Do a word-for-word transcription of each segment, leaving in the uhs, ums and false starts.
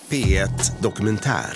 P ett Dokumentär.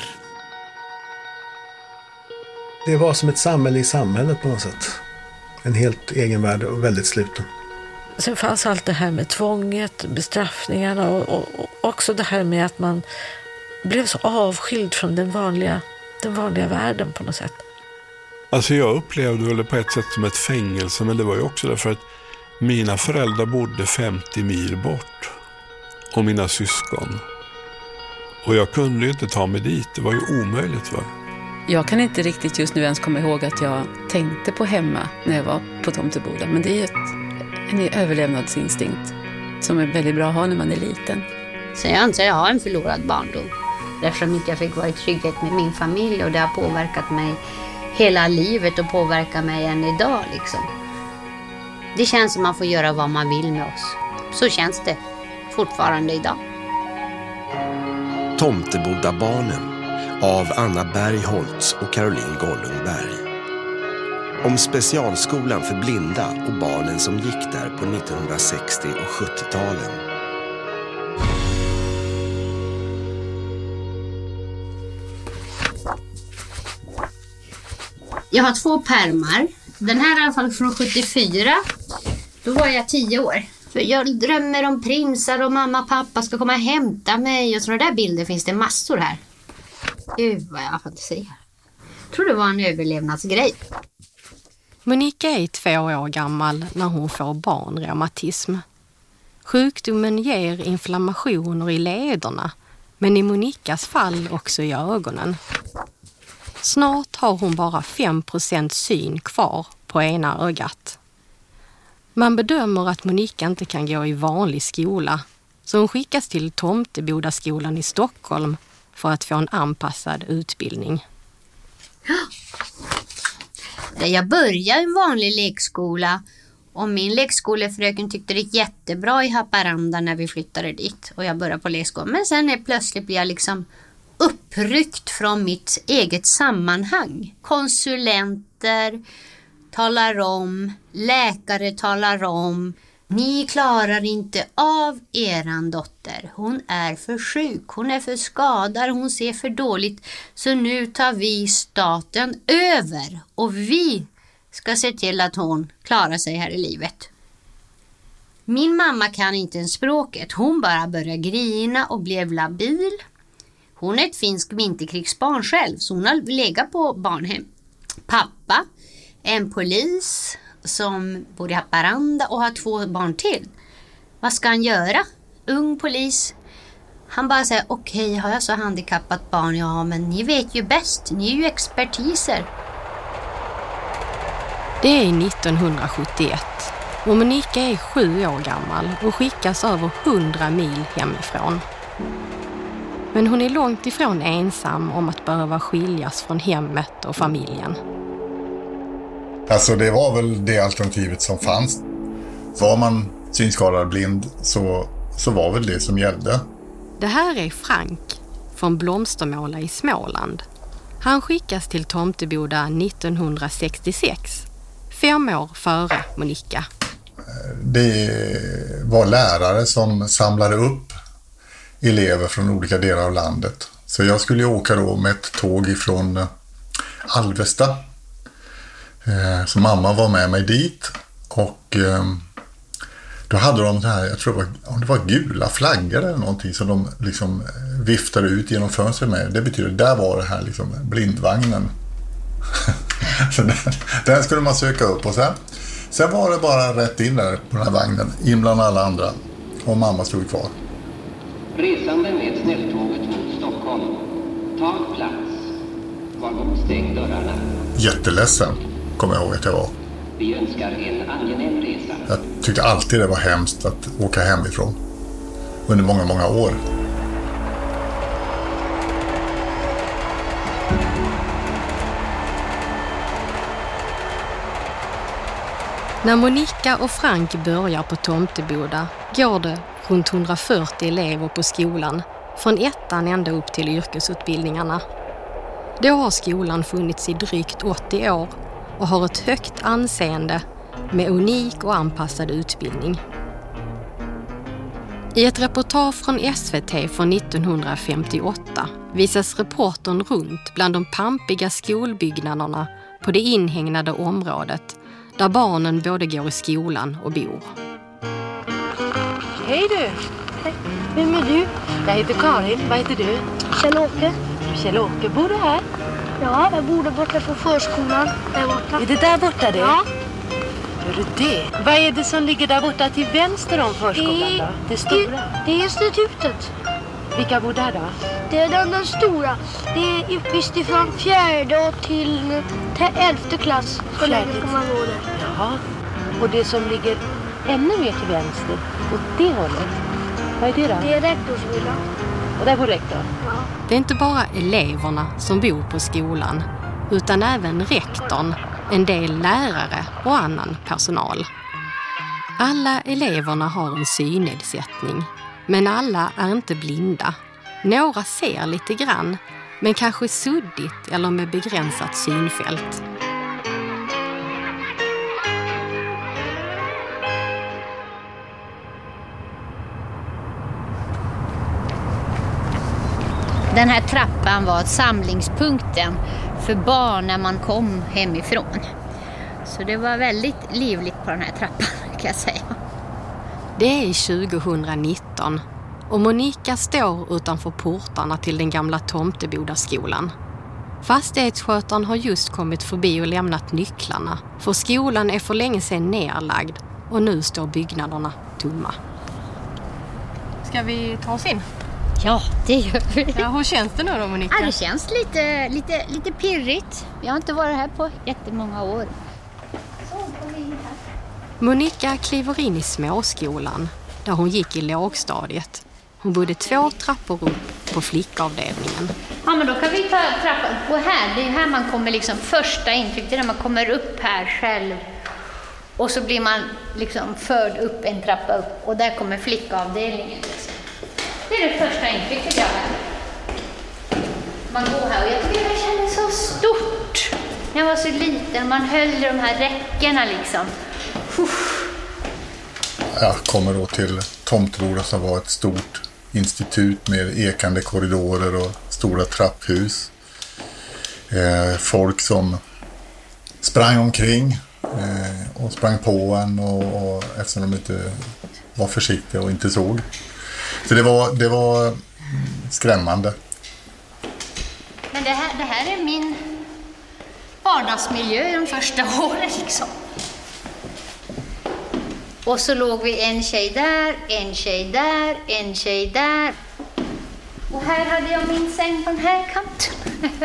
Det var som ett samhälle i samhället på något sätt. En helt egen värld och väldigt sluten. Sen fanns allt det här med tvånget, bestraffningarna och, och, och också det här med att man blev så avskild från den vanliga, den vanliga världen på något sätt. Alltså jag upplevde det på ett sätt som ett fängelse, men det var ju också därför att mina föräldrar bodde femtio mil bort och mina syskon. Och jag kunde ju inte ta mig dit, det var ju omöjligt, va? Jag kan inte riktigt just nu ens komma ihåg att jag tänkte på hemma när jag var på Tomteboda. Men det är ju ett, en överlevnadsinstinkt som är väldigt bra att ha när man är liten. Så jag anser att jag har en förlorad barndom. Därför att jag fick vara i trygghet med min familj och det har påverkat mig hela livet och påverkar mig än idag liksom. Det känns som man får göra vad man vill med oss. Så känns det fortfarande idag. Tomtebodabarnen av Anna Bergholtz och Caroline Gollungberg. Om specialskolan för blinda och barnen som gick där på nittonhundrasextio- och sjuttio-talen. Jag har två pärmar. Den här är i alla fall från sjuttiofyra. Då var jag tio år. För jag drömmer om prinsar och mamma och pappa ska komma och hämta mig. Och sådana där bilder finns det massor här. Gud vad jag har fantasi. Jag tror det var en överlevnadsgrej. Monica är två år gammal när hon får barnreumatism. Sjukdomen ger inflammationer i lederna, men i Monicas fall också i ögonen. Snart har hon bara fem procent syn kvar på ena ögat. Man bedömer att Monica inte kan gå i vanlig skola, så hon skickas till Tomtebodaskolan i Stockholm för att få en anpassad utbildning. Jag började i en vanlig lekskola och min lekskolefröken tyckte det gick jättebra i Haparanda när vi flyttade dit. Och jag började på lekskolan. Men sen är plötsligt blir jag liksom uppryckt från mitt eget sammanhang. Konsulenter talar om, läkare talar om, ni klarar inte av eran dotter. Hon är för sjuk, hon är för skadad, hon ser för dåligt. Så nu tar vi staten över och vi ska se till att hon klarar sig här i livet. Min mamma kan inte ens språket. Hon bara började grina och blev labil. Hon är ett finsk vinterkrigsbarn själv, så hon har legat på barnhem. Pappa, en polis som bor i Haparanda och har två barn till. Vad ska han göra? Ung polis. Han bara säger, okej, okay, har jag så handikappat barn? Ja, men ni vet ju bäst. Ni är ju expertiser. Det är nittonhundrasjuttioett och Monica är sju år gammal och skickas över hundra mil hemifrån. Men hon är långt ifrån ensam om att behöva skiljas från hemmet och familjen. Alltså det var väl det alternativet som fanns. Var man synskadad blind så, så var väl det som gällde. Det här är Frank från Blomstermåla i Småland. Han skickas till Tomteboda nittonhundrasextiosex, fem år före Monica. Det var lärare som samlade upp elever från olika delar av landet. Så jag skulle åka då med ett tåg ifrån Alvesta. Så mamma var med mig dit och då hade de så här, jag tror det var, det var gula flaggor eller någonting som de liksom viftade ut genom fönstret med. Det betyder, där var det här liksom blindvagnen. Så den, den skulle man söka upp och sen, sen var det bara rätt in där på den här vagnen, in bland alla andra, och mamma stod kvar. Resande med snälltåget mot Stockholm. Tag plats. Vagon stäng dörrarna. Jätteledsen, kommer jag ihåg att jag var. Vi önskar en angenäm resa. Jag tyckte alltid det var hemskt att åka hemifrån. Under många, många år. När Monica och Frank börjar på Tomteboda går det runt hundrafyrtio elever på skolan, från ettan ända upp till yrkesutbildningarna. Då har skolan funnits i drygt åttio år och har ett högt anseende med unik och anpassad utbildning. I ett reportage från S V T från nittonhundrafemtioåtta visas reportern runt bland de pampiga skolbyggnaderna på det inhägnade området där barnen både går i skolan och bor. Hej du! Hej. Vem är du? Jag heter Karin. Vad heter du? Kjell-Åke. Kjell-Åke, bor du här? Ja, jag bor där borta på förskolan. Där borta. Är det där borta det? Ja. Hör du det? Vad är det som ligger där borta till vänster om förskolan det, då? Det stora? Det, det är institutet. Vilka bor där då? Det är den, den stora. Det är uppvisst ifrån fjärde och till, till elfte klass. Så länge ska man gå där. Jaha. Och det som ligger ännu mer till vänster, åt det hållet, vad är det då? Det är rektorsvillan. Och där bor rektorn? Ja. Det är inte bara eleverna som bor på skolan, utan även rektorn, en del lärare och annan personal. Alla eleverna har en synnedsättning, men alla är inte blinda. Några ser lite grann, men kanske suddigt eller med begränsat synfält. Den här trappan var samlingspunkten för barn när man kom hemifrån. Så det var väldigt livligt på den här trappan, kan jag säga. Det är tjugonitton och Monica står utanför portarna till den gamla Tomtebodaskolan. Fastighetsskötaren har just kommit förbi och lämnat nycklarna, för skolan är för länge sedan nerlagd och nu står byggnaderna tomma. Ska vi ta oss in? Ja, det gör vi. Ja, hur känns det nu då, Monica? Ja, det känns lite, lite, lite pirrigt. Jag har inte varit här på jättemånga år. Så kommer vi in här. Monica kliver in i småskolan där hon gick i lågstadiet. Hon bodde två trappor upp på flickavdelningen. Ja, men då kan vi ta trappan. Och här, det är här man kommer liksom första intryck. Det är när man kommer upp här själv. Och så blir man liksom förd upp en trappa upp. Och där kommer flickavdelningen. Liksom. Det är det första intrycket jag har. Man går här och jag tycker det kändes så stort. När jag var så liten, man höll i de här räckena liksom. Uff. Jag kommer då till Tomteboda som var ett stort institut med ekande korridorer och stora trapphus. Eh, folk som sprang omkring eh, och sprang på en och, och eftersom de inte var försiktiga och inte såg. Så det var, det var skrämmande. Men det här, det här är min vardagsmiljö i de första åren liksom. Och så låg vi en tjej där, en tjej där, en tjej där. Och här hade jag min säng på den här kanten.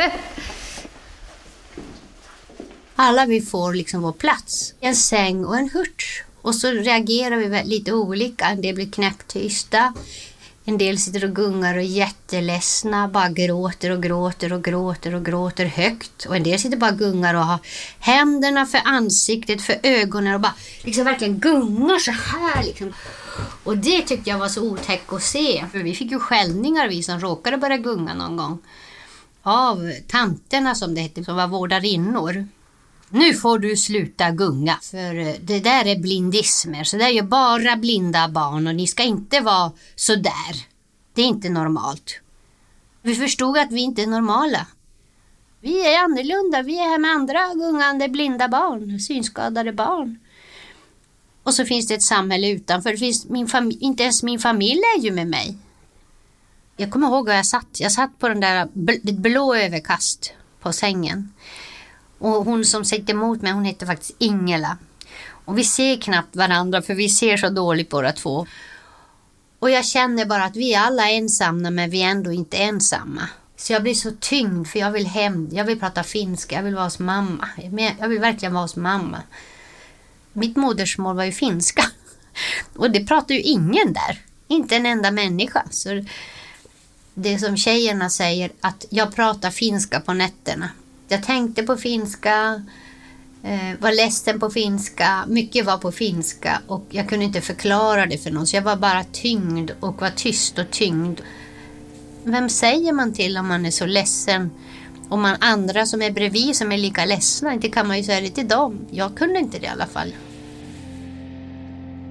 Alla vi får liksom vår plats. En säng och en hurt. Och så reagerar vi lite olika. En del blir knäpptysta. En del sitter och gungar och är jätteledsna. Bara gråter och gråter och gråter och gråter högt. Och en del sitter bara och gungar och har händerna för ansiktet, för ögonen. Och bara liksom verkligen gungar så här liksom. Och det tyckte jag var så otäckt att se. För vi fick ju skällningar, vi som råkade börja gunga någon gång. Av tanterna som det hette, som var vårdarinnor. Nu får du sluta gunga, för det där är blindismer. Så det är ju bara blinda barn och ni ska inte vara så där. Det är inte normalt. Vi förstod att vi inte är normala. Vi är annorlunda, vi är här med andra gungande blinda barn, synskadade barn. Och så finns det ett samhälle utanför. Det finns min fam- inte ens min familj är ju med mig. Jag kommer ihåg var jag satt. Jag satt på den där bl- blå överkast på sängen. Och hon som sitter emot mig, hon heter faktiskt Ingela. Och vi ser knappt varandra för vi ser så dåligt båda två. Och jag känner bara att vi är alla ensamma men vi är ändå inte ensamma. Så jag blir så tyngd för jag vill hem. Jag vill prata finska, jag vill vara hos mamma. Jag vill verkligen vara hos mamma. Mitt modersmål var ju finska. Och det pratar ju ingen där. Inte en enda människa. Så det som tjejerna säger att jag pratar finska på nätterna. Jag tänkte på finska, eh, var ledsen på finska, mycket var på finska och jag kunde inte förklara det för någon. Så jag var bara tyngd och var tyst och tyngd. Vem säger man till om man är så ledsen? Om man andra som är bredvid som är lika ledsna, inte kan man ju säga det till dem. Jag kunde inte det i alla fall.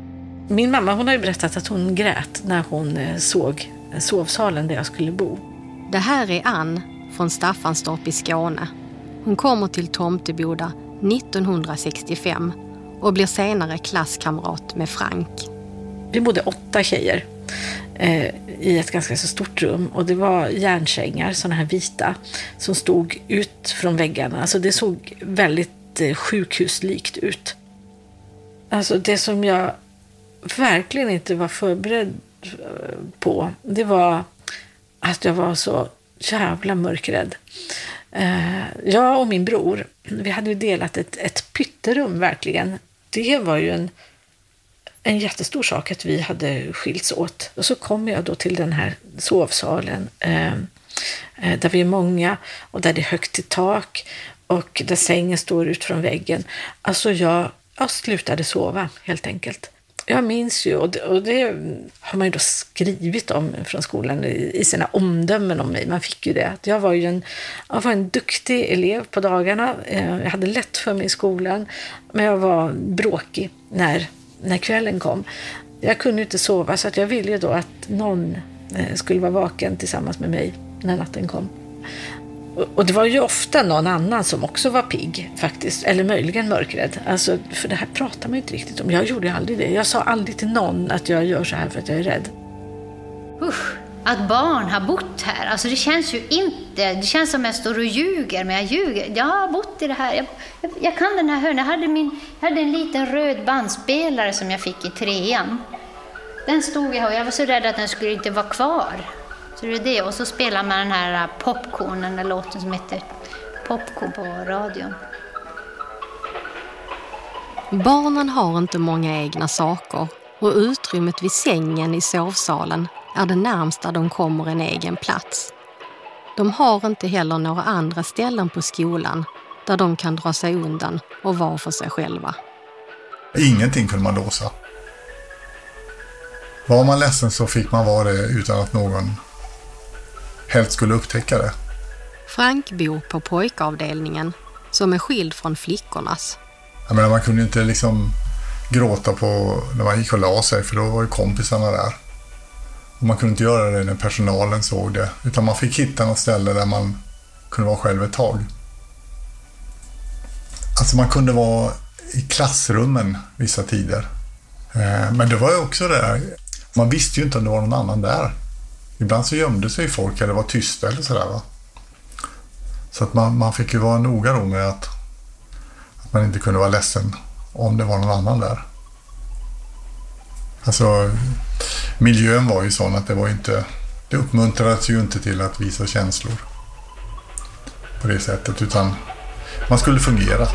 Min mamma hon har ju berättat att hon grät när hon såg sovsalen där jag skulle bo. Det här är Ann från Staffanstorp i Skåne. Hon kommer till Tomteboda nittonhundrasextiofem och blir senare klasskamrat med Frank. Vi bodde åtta tjejer eh, i ett ganska så stort rum och det var järnsängar, sådana här vita, som stod ut från väggarna. Alltså det såg väldigt eh, sjukhuslikt ut. Alltså det som jag verkligen inte var förberedd på, det var att jag var så jävla mörkrädd. Eh, jag och min bror, vi hade ju delat ett, ett pytterum verkligen. Det var ju en, en jättestor sak att vi hade skilts åt. Och så kom jag då till den här sovsalen eh, där vi är många och där det är högt till tak och där sängen står ut från väggen. Alltså jag, jag slutade sova helt enkelt. Jag minns ju, och det, och det har man ju då skrivit om från skolan i, i sina omdömen om mig. Man fick ju det. Att jag var ju en, jag var en duktig elev på dagarna. Jag hade lätt för mig i skolan. Men jag var bråkig när, när kvällen kom. Jag kunde inte sova så att jag ville ju då att någon skulle vara vaken tillsammans med mig när natten kom. Och det var ju ofta någon annan som också var pigg faktiskt, eller möjligen mörkrädd. Alltså, för det här pratar man ju inte riktigt om. Jag gjorde ju aldrig det. Jag sa aldrig till någon att jag gör så här för att jag är rädd. Usch, att barn har bott här. Alltså det känns ju inte, det känns som jag står och ljuger, men jag ljuger. Jag har bott i det här. Jag, jag, jag kan den här hörnan. Jag hade, min, jag hade en liten röd bandspelare som jag fick i trean. Den stod jag och jag var så rädd att den skulle inte vara kvar. Så det är det. Och så spelar man den här Popcorn, den där låten som heter Popcorn på radion. Barnen har inte många egna saker och utrymmet vid sängen i sovsalen är det närmsta de kommer en egen plats. De har inte heller några andra ställen på skolan där de kan dra sig undan och vara för sig själva. Ingenting kunde man låsa. Var man ledsen så fick man vara det utan att någon helt skulle upptäcka det. Frank bor på pojkavdelningen som är skild från flickornas. Jag menar, man kunde inte liksom gråta på när man gick och la sig, för då var ju kompisarna där. Och man kunde inte göra det när personalen såg det, utan man fick hitta något ställe där man kunde vara själv ett tag. Alltså man kunde vara i klassrummen vissa tider. Men det var ju också det där, man visste ju inte om det var någon annan där. Ibland så gömde sig folk eller var tysta eller sådär, va. Så att man, man fick ju vara noga då med att, att man inte kunde vara ledsen om det var någon annan där. Alltså miljön var ju sån att det var inte, det uppmuntrades ju inte till att visa känslor på det sättet, utan man skulle fungera.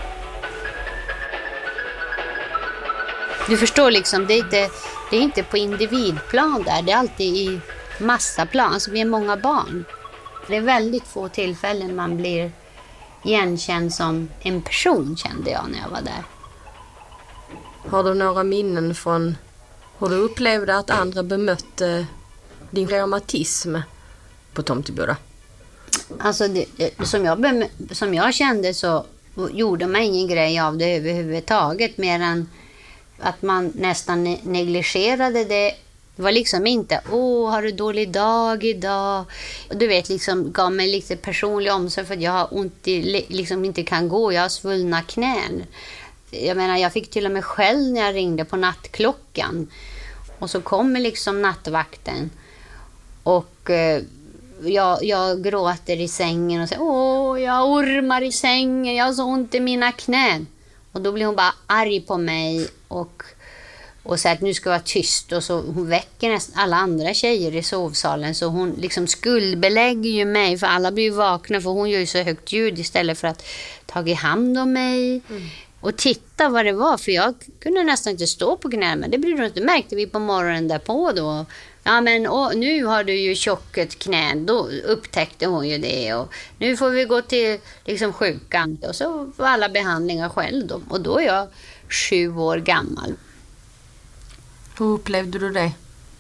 Du förstår liksom, det är inte, det är inte på individplan där, det är alltid i massaplan, alltså vi är många barn. Det är väldigt få tillfällen man blir igenkänd som en person, kände jag när jag var där. Har du några minnen från hur du upplevde att andra bemötte din reumatism på Tomteboda? Alltså det, som, jag bem- som jag kände så gjorde man ingen grej av det överhuvudtaget, mer än att man nästan negligerade det. Det var liksom inte, åh, har du dålig dag idag? Du vet, liksom gav mig lite personlig omsorg för att jag har ont i, liksom inte kan gå, jag har svullna knän. Jag menar, jag fick till och med själv när jag ringde på nattklockan. Och så kommer liksom nattvakten. Och eh, jag, jag gråter i sängen och säger, åh, jag ormar i sängen, jag har så ont i mina knän. Och då blir hon bara arg på mig och, och säger att nu ska jag vara tyst. Och så hon väcker nästan alla andra tjejer i sovsalen. Så hon liksom skuldbelägger ju mig, för alla blir ju vakna, för hon gör ju så högt ljud istället för att ta i hand om mig. Mm. Och titta vad det var, för jag kunde nästan inte stå på knäna, men det brydde hon inte. Märkte vi på morgonen därpå då. Ja, men åh, nu har du ju tjocket knän. Då upptäckte hon ju det. Och nu får vi gå till liksom sjukan. Och så var alla behandlingar själv då. Och då är jag sju år gammal. Hur upplevde du det?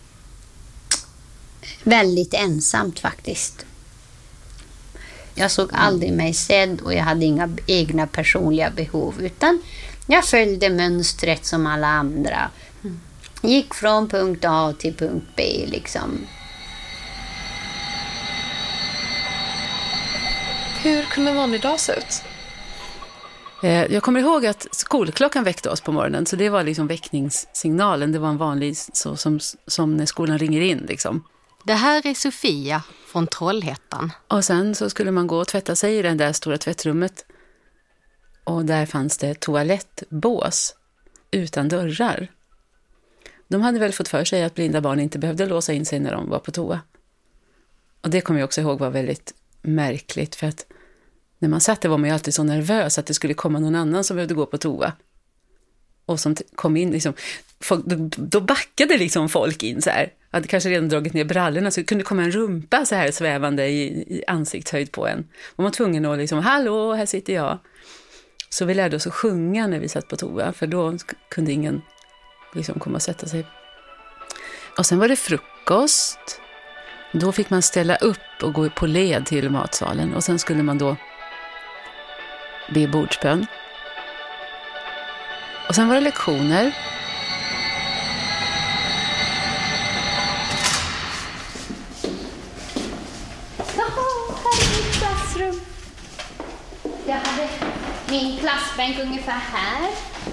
Väldigt ensamt faktiskt. Jag såg aldrig mig sedd och jag hade inga egna personliga behov. Utan jag följde mönstret som alla andra. Gick från punkt A till punkt B liksom. Hur kunde en vanlig dag se ut? Jag kommer ihåg att skolklockan väckte oss på morgonen, så det var liksom väckningssignalen. Det var en vanlig, så som, som när skolan ringer in liksom. Det här är Sofia från Trollhättan. Och sen så skulle man gå och tvätta sig i det där stora tvättrummet. Och där fanns det toalettbås utan dörrar. De hade väl fått för sig att blinda barn inte behövde låsa in sig när de var på toa. Och det kommer jag också ihåg var väldigt märkligt, för att när man satt där var man ju alltid så nervös att det skulle komma någon annan som behövde gå på toa. Och som t- kom in liksom, folk, då, då backade liksom folk in så här. Hade kanske redan dragit ner brallorna, så det kunde komma en rumpa så här svävande i, i ansiktshöjd på en. Och man var tvungen att liksom, hallå, här sitter jag. Så vi lärde oss att sjunga när vi satt på toa, för då kunde ingen liksom komma och sätta sig. Och sen var det frukost. Då fick man ställa upp och gå på led till matsalen. Och sen skulle man då be bordsbön. Och sen var det lektioner. Jaha, här är mitt klassrum. Jag hade min klassbänk ungefär här.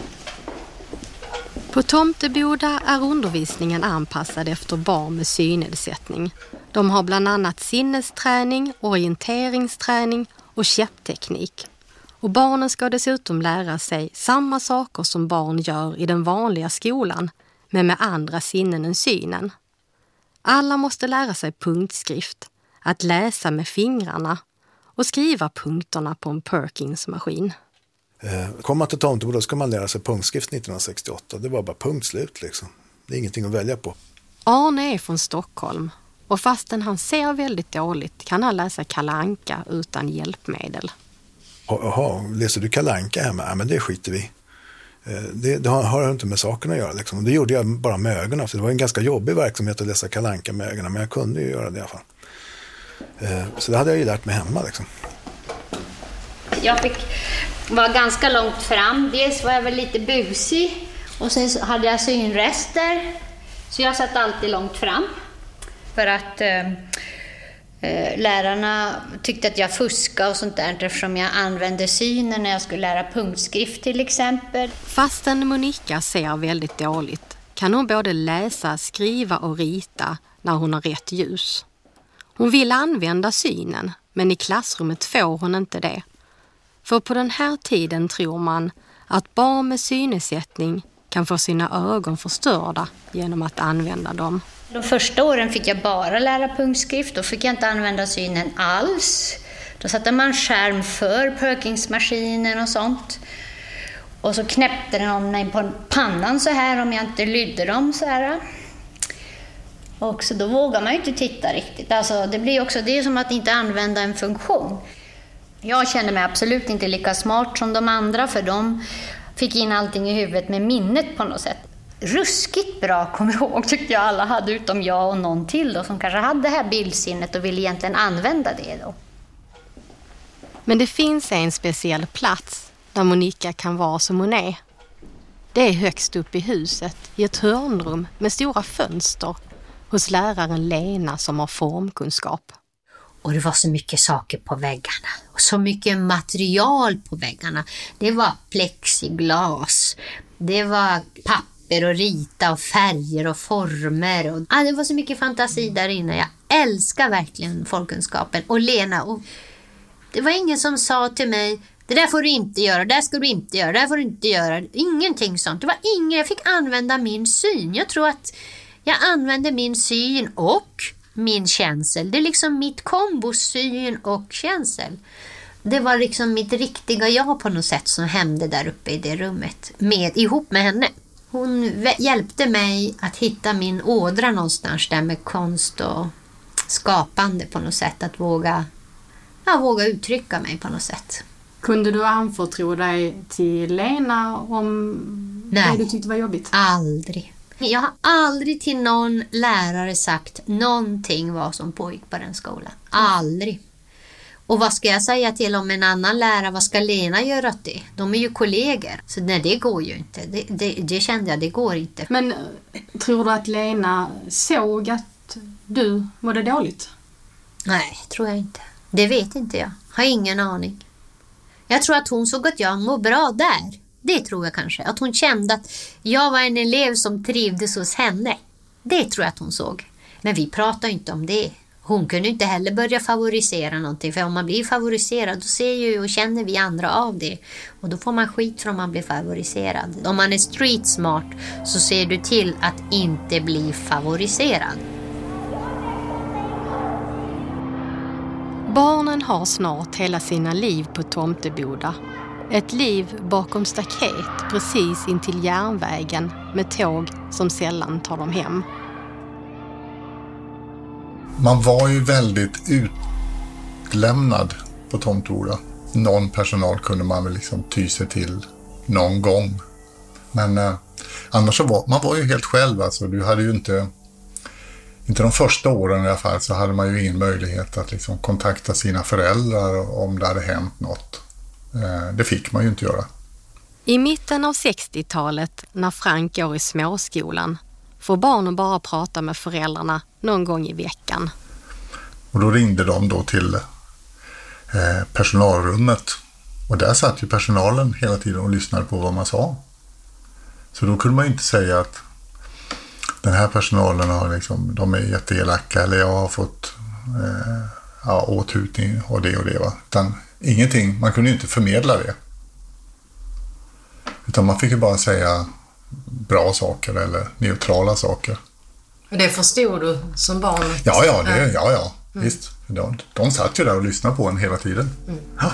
På Tomteboda är undervisningen anpassad efter barn med synnedsättning. De har bland annat sinnesträning, orienteringsträning och käppteknik. Och barnen ska dessutom lära sig samma saker som barn gör i den vanliga skolan, men med andra sinnen än synen. Alla måste lära sig punktskrift, att läsa med fingrarna och skriva punkterna på en Perkins-maskin. Kommer man till Tomteboda ska man lära sig punktskrift nittonhundrasextioåtta. Det var bara punktslut liksom. Det är ingenting att välja på. Arne är från Stockholm och fastän han ser väldigt dåligt kan han läsa Kalle Anka utan hjälpmedel. Jaha, läser du Kalle Anka hemma? Ja, men det skiter vi. Det, det har inte med saken att göra liksom. Det gjorde jag bara med ögonen. Så det var en ganska jobbig verksamhet att läsa Kalle Anka med ögonen, men jag kunde ju göra det i alla fall. Så det hade jag ju lärt mig hemma liksom. Jag fick vara ganska långt fram. Dels var jag väl lite busig och sen hade jag synrester. Så jag satt alltid långt fram. För att eh, lärarna tyckte att jag fuskade och sånt där, eftersom jag använde synen när jag skulle lära punktskrift till exempel. Fastän Monica ser väldigt dåligt kan hon både läsa, skriva och rita när hon har rätt ljus. Hon vill använda synen, men i klassrummet får hon inte det. För på den här tiden tror man att barn med synnedsättning kan få sina ögon förstörda genom att använda dem. De första åren fick jag bara lära punktskrift. Då fick jag inte använda synen alls. Då satte man skärm för Perkins-maskinen och sånt. Och så knäppte den mig på pannan så här om jag inte lydde dem så här. Och så då vågar man ju inte titta riktigt. Alltså, det blir också det är som att inte använda en funktion. Jag känner mig absolut inte lika smart som de andra, för de fick in allting i huvudet med minnet på något sätt. Ruskigt bra, kommer jag ihåg, tyckte jag alla hade, utom jag och någon till då, som kanske hade det här bildsinnet och ville egentligen använda det då. Men det finns en speciell plats där Monica kan vara som hon är. Det är högst upp i huset, i ett hörnrum med stora fönster, hos läraren Lena som har formkunskap. Och det var så mycket saker på väggarna. Och så mycket material på väggarna. Det var plexiglas. Det var papper och rita och färger och former. Och, ah, det var så mycket fantasi där inne. Jag älskar verkligen folkkunskapen. Och Lena, och det var ingen som sa till mig, det där får du inte göra, det där ska du inte göra, det där får du inte göra. Ingenting sånt. Det var ingen, jag fick använda min syn. Jag tror att jag använde min syn och min känsel. Det är liksom mitt kombo, syn och känsel. Det var liksom mitt riktiga jag på något sätt som hände där uppe i det rummet. Med, ihop med henne. Hon hjälpte mig att hitta min ådra någonstans där med konst och skapande på något sätt. Att våga, ja, våga uttrycka mig på något sätt. Kunde du anförtro dig till Lena om Nej, det du tyckte var jobbigt? Aldrig. Jag har aldrig till någon lärare sagt någonting vad som pågick på den skolan. Aldrig. Och vad ska jag säga till om en annan lärare? Vad ska Lena göra åt det? De är ju kollegor. Så nej, det går ju inte. Det, det, det kände jag, det går inte. Men tror du att Lena såg att du mådde dåligt? Nej, tror jag inte. Det vet inte jag. Har ingen aning. Jag tror att hon såg att jag mår bra där. Det tror jag kanske. Att hon kände att jag var en elev som trivdes hos henne. Det tror jag att hon såg. Men vi pratar inte om det. Hon kunde inte heller börja favorisera någonting. För om man blir favoriserad då ser ju och känner vi andra av det. Och då får man skit för om man blir favoriserad. Om man är street smart så ser du till att inte bli favoriserad. Barnen har snart hela sina liv på Tomteboda. Ett liv bakom staket precis intill järnvägen med tåg som sällan tar dem hem. Man var ju väldigt utlämnad på Tomteboda. Någon personal kunde man väl liksom ty sig till någon gång. Men eh, annars så var man var ju helt själv. Alltså. Du hade ju inte, inte de första åren i alla fall så hade man ju ingen möjlighet att liksom kontakta sina föräldrar om det hade hänt något. Eh, det fick man ju inte göra. I mitten av sextiotalet när Frank går i småskolan får barnen bara prata med föräldrarna någon gång i veckan. Och då ringde de då till eh, personalrummet. Och där satt ju personalen hela tiden och lyssnade på vad man sa. Så då kunde man ju inte säga att den här personalen har liksom, de är jätteelaka eller jag har fått eh, ja, åthutning och det och det. Va? Utan ingenting, man kunde ju inte förmedla det. Utan man fick ju bara säga bra saker eller neutrala saker. Och det förstod du som barn? Ja, ja, det, ja, ja. Mm. Visst. De, de satt ju där och lyssnade på en hela tiden. Mm. Ja.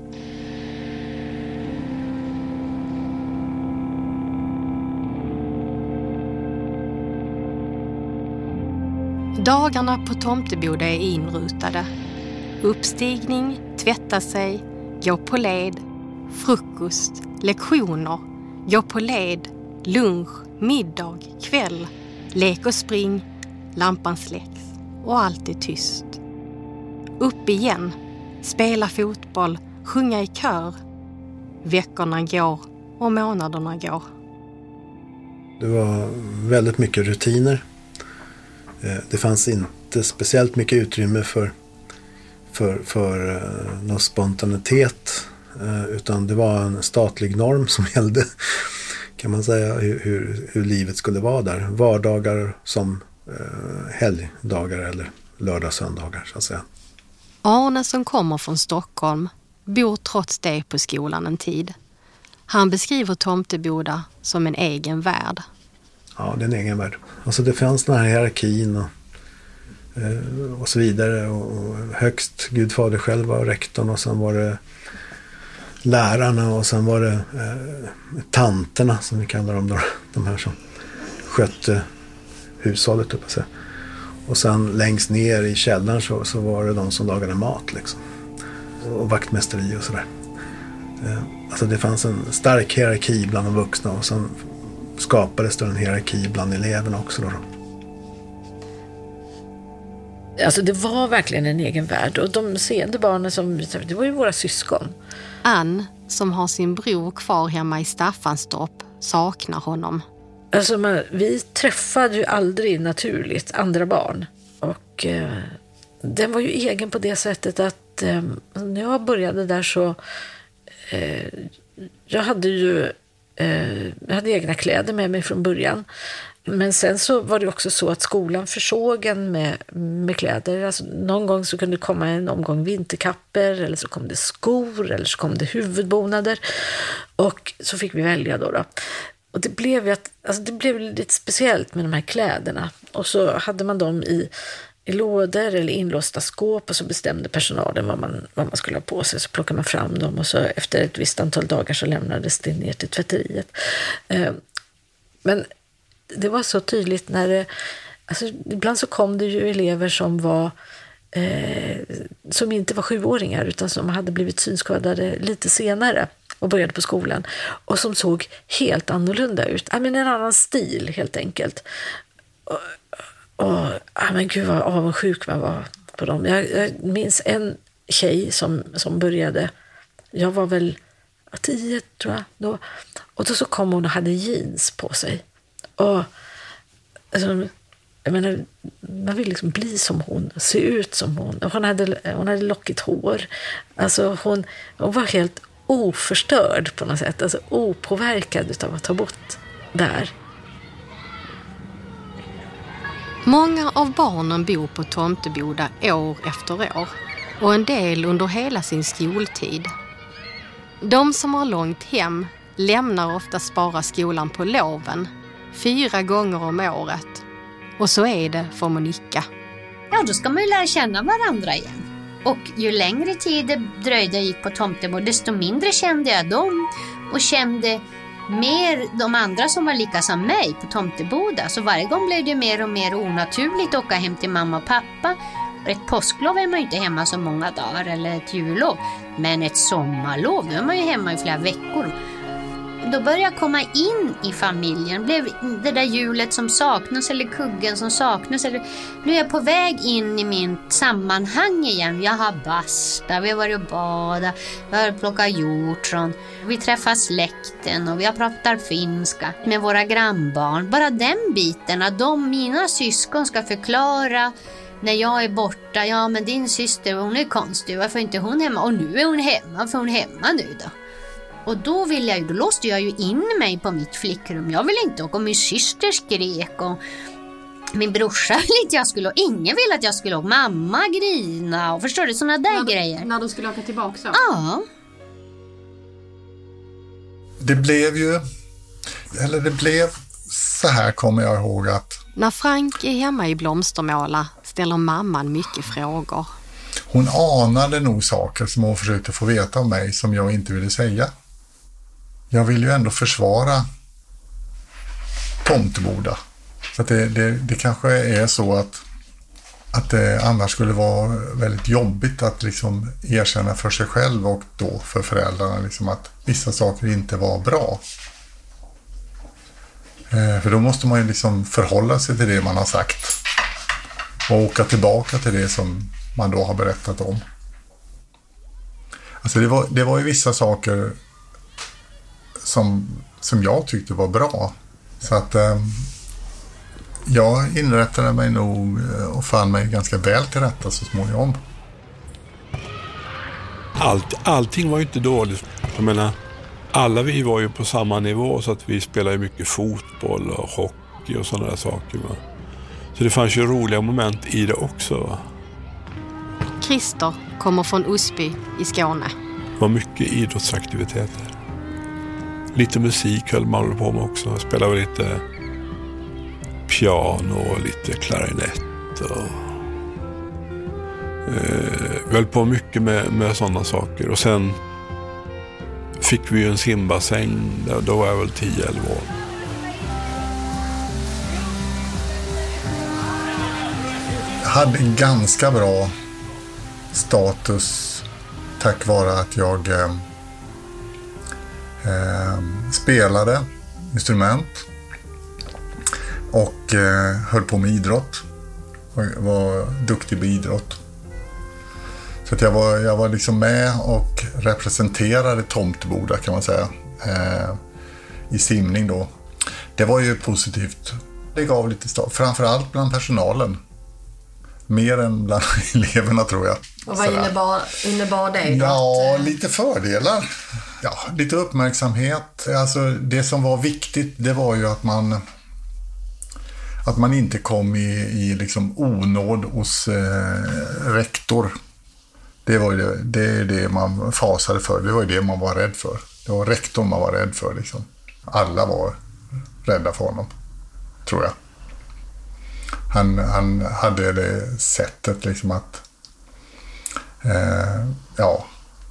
Dagarna på Tomteboda är inrutade. Uppstigning, tvätta sig, gå på led, frukost, lektioner, gå på led, lunch, middag, kväll, lek och spring, lampan släcks och allt är tyst. Upp igen, spela fotboll, sjunga i kör. Veckorna går och månaderna går. Det var väldigt mycket rutiner. Det fanns inte speciellt mycket utrymme för, för, för någon spontanitet, utan det var en statlig norm som gällde, kan man säga, hur, hur livet skulle vara där. Vardagar som eh, helgdagar eller lördag söndagar så att säga. Arne som kommer från Stockholm bor trots det på skolan en tid. Han beskriver Tomteboda som en egen värld. Ja, det är en egen värld. Alltså det fanns den här hierarkin och, eh, och så vidare. Och, och högst Gud fader själv var rektorn och sen var det lärarna och sen var det eh, tanterna som vi kallar dem då, de här som skötte hushållet upp och så. Och sen längst ner i källaren så, så var det de som lagade mat liksom. Och vaktmästeri och sådär. Eh, alltså det fanns en stark hierarki bland de vuxna och sen skapades det en hierarki bland eleverna också då. Alltså det var verkligen en egen värld och de seende barnen som, det var ju våra syskon. Ann, som har sin bror kvar hemma i Staffanstorp, saknar honom. Alltså man, vi träffade ju aldrig naturligt andra barn. Och eh, den var ju egen på det sättet att eh, när jag började där så eh, jag hade ju eh, jag hade egna kläder med mig från början. Men sen så var det också så att skolan försåg en med, med kläder. Alltså någon gång så kunde det komma en omgång vinterkapper eller så kom det skor eller så kom det huvudbonader. Och så fick vi välja då. då. Och det blev, ju att, alltså det blev lite speciellt med de här kläderna. Och så hade man dem i, i lådor eller inlåsta skåp och så bestämde personalen vad man, vad man skulle ha på sig. Så plockade man fram dem och så efter ett visst antal dagar så lämnades det ner till tvätteriet. Eh, men det var så tydligt när det, alltså ibland så kom det ju elever som var eh, som inte var sjuåringar utan som hade blivit synskadade lite senare och började på skolan och som såg helt annorlunda ut. Ja, men en annan stil helt enkelt. Och, och ja, men gud vad avundsjuk man var på dem. Jag, jag minns en tjej som, som började. Jag var väl tio tror jag då. Och då så kom hon och hade jeans på sig. Och alltså, jag menar, man vill liksom bli som hon, se ut som hon. Hon hade, hon hade lockigt hår. Alltså hon, hon var helt oförstörd på något sätt. Alltså opåverkad av att ta bort där. Många av barnen bor på Tomteboda år efter år. Och en del under hela sin skoltid. De som har långt hem lämnar oftast bara skolan på loven. Fyra gånger om året. Och så är det för Monica. Ja, då ska man ju lära känna varandra igen. Och ju längre tid det dröjde jag gick på Tomteboda, desto mindre kände jag dem. Och kände mer de andra som var lika som mig på Tomteboda. Så varje gång blev det mer och mer onaturligt att åka hem till mamma och pappa. Ett påsklov är man ju inte hemma så många dagar, eller ett jullov. Men ett sommarlov, då är man ju hemma i flera veckor. Då började jag komma in i familjen. Blev det där hjulet som saknas eller kuggen som saknas. Eller... Nu är jag på väg in i min sammanhang igen. Jag har basta, vi har varit och bada, vi har plockat hjortron. Vi träffar släkten och vi har pratat finska med våra grannbarn. Bara den biten att de, mina syskon, ska förklara när jag är borta. Ja, men din syster, hon är konstig. Varför är inte hon hemma? Och nu är hon hemma. Varför är hon hemma nu då? Och då vill jag ju, då låste jag ju in mig på mitt flickrum. Jag vill inte åka, och min syster skrek och min brorsa ville inte jag skulle, och ingen ville att jag skulle åka. Mamma grina och förstår du, sådana där när du, grejer. När du skulle åka tillbaka så? Ja. Det blev ju, eller det blev så här kommer jag ihåg att när Frank är hemma i Blomstermåla ställer mamman mycket frågor. Hon anade nog saker som hon försökte få veta om mig som jag inte ville säga. Jag vill ju ändå försvara Tomteboda. Så att det, det, det kanske är så att, att det annars skulle vara väldigt jobbigt att liksom erkänna för sig själv och då för föräldrarna liksom att vissa saker inte var bra. Eh, för då måste man ju liksom förhålla sig till det man har sagt och åka tillbaka till det som man då har berättat om. Alltså det var, det var ju vissa saker som, som jag tyckte var bra. Så att eh, jag inrättade mig nog och fann mig ganska väl till rätta så småningom. Allt, allting var ju inte dåligt. Jag menar, alla vi var ju på samma nivå så att vi spelade mycket fotboll och hockey och sådana där saker. Va? Så det fanns ju roliga moment i det också. Va? Christer kommer från Osby i Skåne. Det var mycket idrottsaktiviteter. Lite musik höll man på med också. Jag spelade lite piano och lite klarinett. Och, eh, vi höll på mycket med, med sådana saker. Och sen fick vi ju en simbassäng. Då var jag väl tio elva år. Jag hade en ganska bra status tack vare att jag eh, eh, spelade instrument och eh, höll på med idrott och var duktig på idrott. Så att jag var, jag var liksom med och representerade Tomteboda kan man säga eh, i simning då. Det var ju positivt. Det gav lite start, framförallt bland personalen. Mer än bland eleverna tror jag. Och vad innebar, innebar det? Ja, att, lite fördelar. Ja, lite uppmärksamhet. Alltså, det som var viktigt, det var ju att man att man inte kom i, i liksom onåd hos eh, rektor. Det var ju det, det, är det man fasade för. Det var ju det man var rädd för. Det var rektorn man var rädd för. Liksom. Alla var rädda för honom, tror jag. Han, han hade det sättet liksom att eh, ja,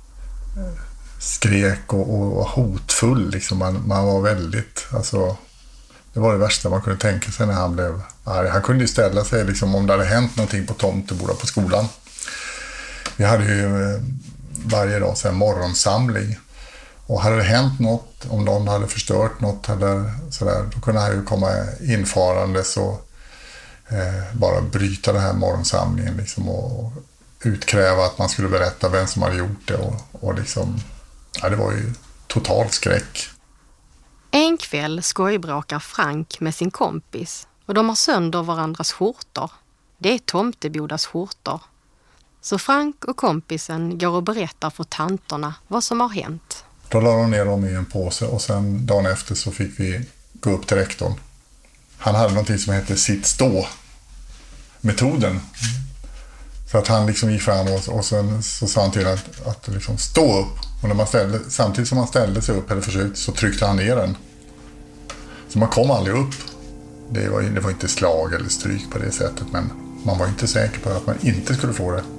skrek och, och hotfull. Liksom. Man, man var väldigt, alltså, det var det värsta man kunde tänka sig när han blev arg. Han kunde ju ställa sig liksom, om det hade hänt någonting på Tomteboda på skolan. Vi hade ju eh, varje dag så här morgonsamling. Och hade det hänt något, om någon hade förstört något eller sådär, då kunde han ju komma infarande så Eh, bara bryta den här morgonsamlingen liksom, och utkräva att man skulle berätta vem som hade gjort det. Och, och liksom, ja, det var ju total skräck. En kväll skojbråkar Frank med sin kompis och de har sönder varandras skjortor. Det är Tomtebodas skjortor. Så Frank och kompisen går och berättar för tanterna vad som har hänt. Då la de ner dem i en påse och sen dagen efter så fick vi gå upp till rektorn. Han hade någonting som hette sitt-stå-metoden. Så att han liksom gick fram och, och sen så sa han till att, att liksom stå upp. Och när man ställde, samtidigt som man ställde sig upp eller försökte så tryckte han ner den. Så man kom aldrig upp. Det var, det var inte slag eller stryk på det sättet, men man var inte säker på att man inte skulle få det.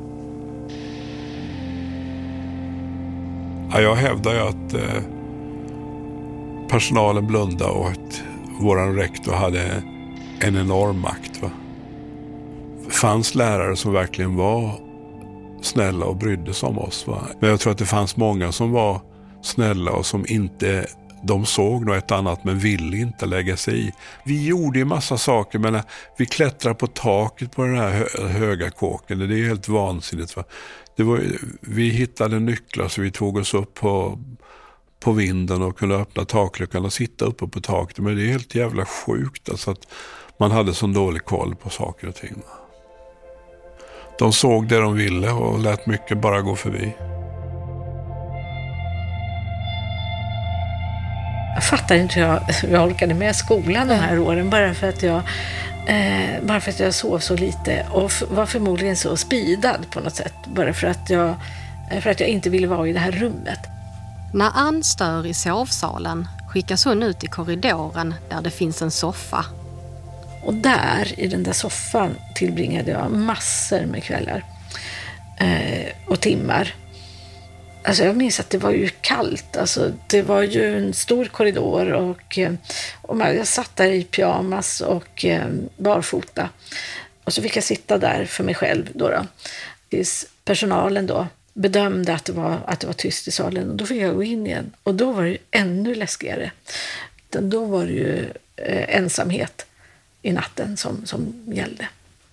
Ja, jag hävdar ju att eh, personalen blundade och att våran rektor hade en enorm makt. Va? Det fanns lärare som verkligen var snälla och brydde sig om oss. Va? Men jag tror att det fanns många som var snälla och som inte, de såg något ett annat men ville inte lägga sig i. Vi gjorde ju massa saker, men vi klättrade på taket på den här hö- höga kåken. Det är helt vansinnigt. Va? Det var, vi hittade nycklar så vi tog oss upp på, på vinden och kunde öppna takluckan och sitta uppe på taket. Men det är helt jävla sjukt alltså att man hade så dålig koll på saker och ting. Va? De såg det de ville och lät mycket bara gå förbi. Jag fattar inte hur jag, hur jag orkade med skolan de här åren bara för att jag, eh, bara för att jag sov så lite och f- var förmodligen så speedad på något sätt. Bara för att, jag, för att jag inte ville vara i det här rummet. När Ann stör i sovsalen skickas hon ut i korridoren där det finns en soffa. Och där, i den där soffan, tillbringade jag massor med kvällar eh, och timmar. Alltså jag minns att det var ju kallt. Alltså det var ju en stor korridor och, och jag satt där i pyjamas och eh, barfota. Och så fick jag sitta där för mig själv då. då tills personalen då bedömde att det, var, att det var tyst i salen. Och då fick jag gå in igen. Och då var det ju ännu läskigare. Då var det ju eh, ensamhet i natten som, som gällde.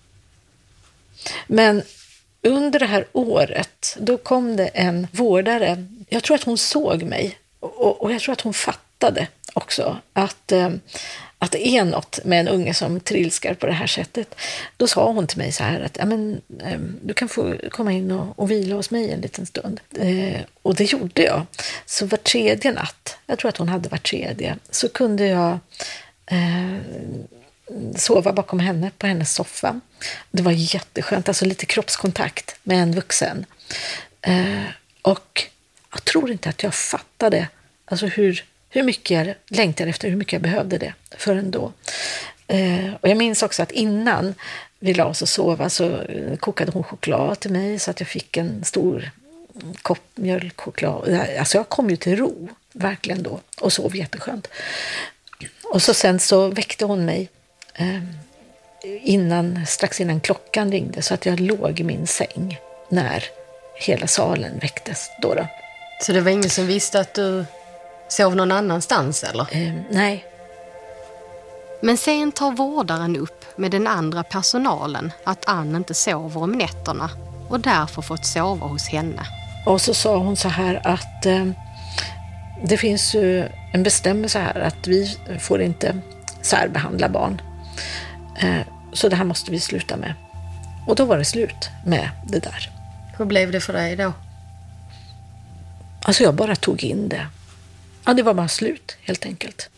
Men under det här året, då kom det en vårdare. Jag tror att hon såg mig och, och jag tror att hon fattade också att, eh, att det är något med en unge som trilskar på det här sättet. Då sa hon till mig så här att ja, men, eh, du kan få komma in och, och vila hos mig en liten stund. Eh, och det gjorde jag. Så var tredje natt, jag tror att hon hade var tredje, så kunde jag eh, sova bakom henne på hennes soffa. Det var jätteskönt, alltså lite kroppskontakt med en vuxen. Eh, och jag tror inte att jag fattade alltså hur, hur mycket jag längtade efter, hur mycket jag behövde det förrän då. Eh, och jag minns också att innan vi la oss och sova så kokade hon choklad till mig så att jag fick en stor kopp mjölkchoklad. Alltså jag kom ju till ro, verkligen då, och sov jätteskönt. Och så sen så väckte hon mig innan, strax innan klockan ringde så att jag låg i min säng när hela salen väcktes då. då. Så det var ingen som visste att du sov någon annanstans eller? Eh, nej. Men sen tar vårdaren upp med den andra personalen att Ann inte sover om nätterna och därför fått sova hos henne. Och så sa hon så här att eh, det finns ju en bestämmelse här att vi får inte särbehandla barn. Så det här måste vi sluta med. Och då var det slut med det där. Hur blev det för dig då? Alltså jag bara tog in det. Ja, det var bara slut helt enkelt.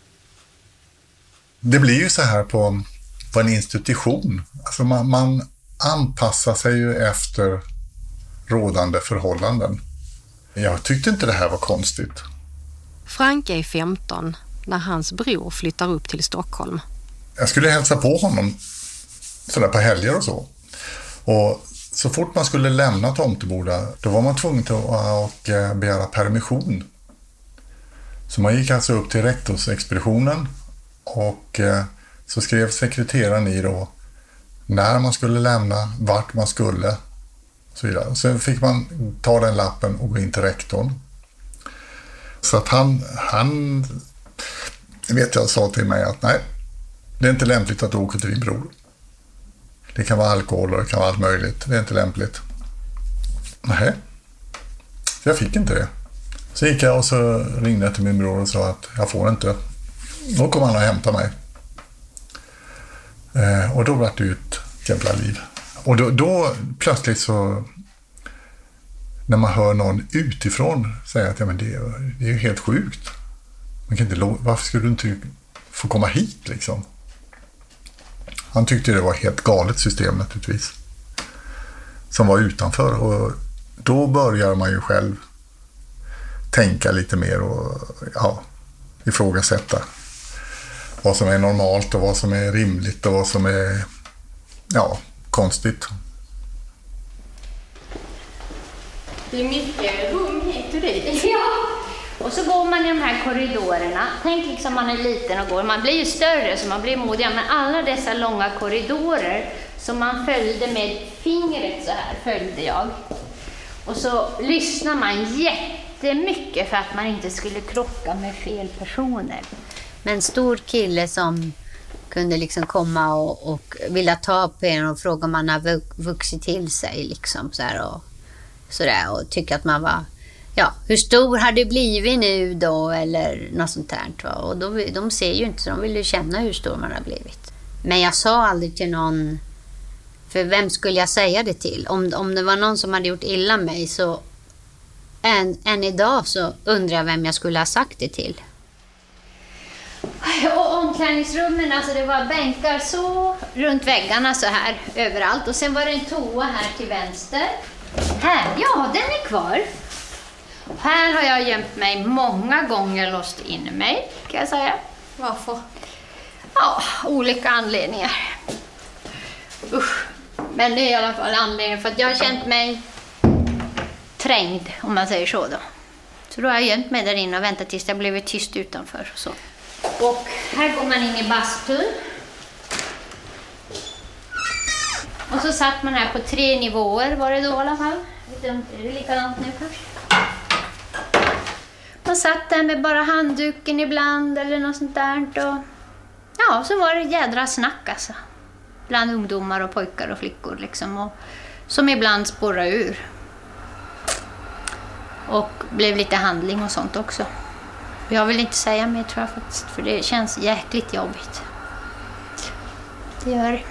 Det blir ju så här på, på en institution. Alltså man, man anpassar sig ju efter rådande förhållanden. Jag tyckte inte det här var konstigt. Frank är femton när hans bror flyttar upp till Stockholm. Jag skulle hälsa på honom sådär på helger och så. Och så fort man skulle lämna Tomteboda, då var man tvungen till att begära permission. Så man gick alltså upp till rektorsexpeditionen och så skrev sekreteraren i då när man skulle lämna, vart man skulle och så vidare. Och sen fick man ta den lappen och gå in till rektorn. Så att han, han vet jag sa till mig att nej, det är inte lämpligt att du åker till din bror. Det kan vara alkohol och det kan vara allt möjligt. Det är inte lämpligt. Nej. Så jag fick inte det. Så gick jag och så ringde jag till min bror och sa att jag får inte. Då kom han och hämtade mig. Eh, och då var det ut ett jävla liv. Och då, då plötsligt så, när man hör någon utifrån säga att ja, men det, det är ju helt sjukt. Man kan inte, varför skulle du inte få komma hit liksom? Han tyckte det var helt galet system naturligtvis. Som var utanför. Och då börjar man ju själv tänka lite mer och ja, ifrågasätta vad som är normalt och vad som är rimligt och vad som är ja, konstigt. Det är mycket rum hit och dit. Ja, och så går man i de här korridorerna. Tänk liksom man är liten och går. Man blir ju större så man blir modigare. Men alla dessa långa korridorer som man följde med fingret så här följde jag. Och så lyssnar man jättemycket för att man inte skulle krocka med fel personer. Men en stor kille som kunde liksom komma och, och vilja ta på en och fråga om man har vuxit till sig liksom så här och sådär och tycka att man var, ja, hur stor har du blivit nu då eller något sånt där. Va? Och då, de ser ju inte så de vill ju känna hur stor man har blivit. Men jag sa aldrig till någon, för vem skulle jag säga det till? Om, om det var någon som hade gjort illa mig så än, än idag så undrar jag vem jag skulle ha sagt det till. Och omklädningsrummen, alltså det var bänkar så runt väggarna så här överallt. Och sen var det en toa här till vänster. Här, ja den är kvar. Här har jag gömt mig många gånger, låst in mig kan jag säga. Varför? Ja, olika anledningar. Usch. Men det är i alla fall anledningen för att jag har känt mig trängd om man säger så då. Så då har jag gömt mig där inne och väntat tills det blev tyst utanför och så. Och här går man in i bastun. Och så satt man här på tre nivåer var det då i alla fall. Är det likadant nu kanske? Man satt där med bara handduken ibland eller något sånt där. Och ja, så var det jädra snack alltså. Bland ungdomar och pojkar och flickor liksom. Och, som ibland spårade ur. Och blev lite handling och sånt också. Jag vill inte säga mer tror jag faktiskt, för det känns jäkligt jobbigt. Det gör det.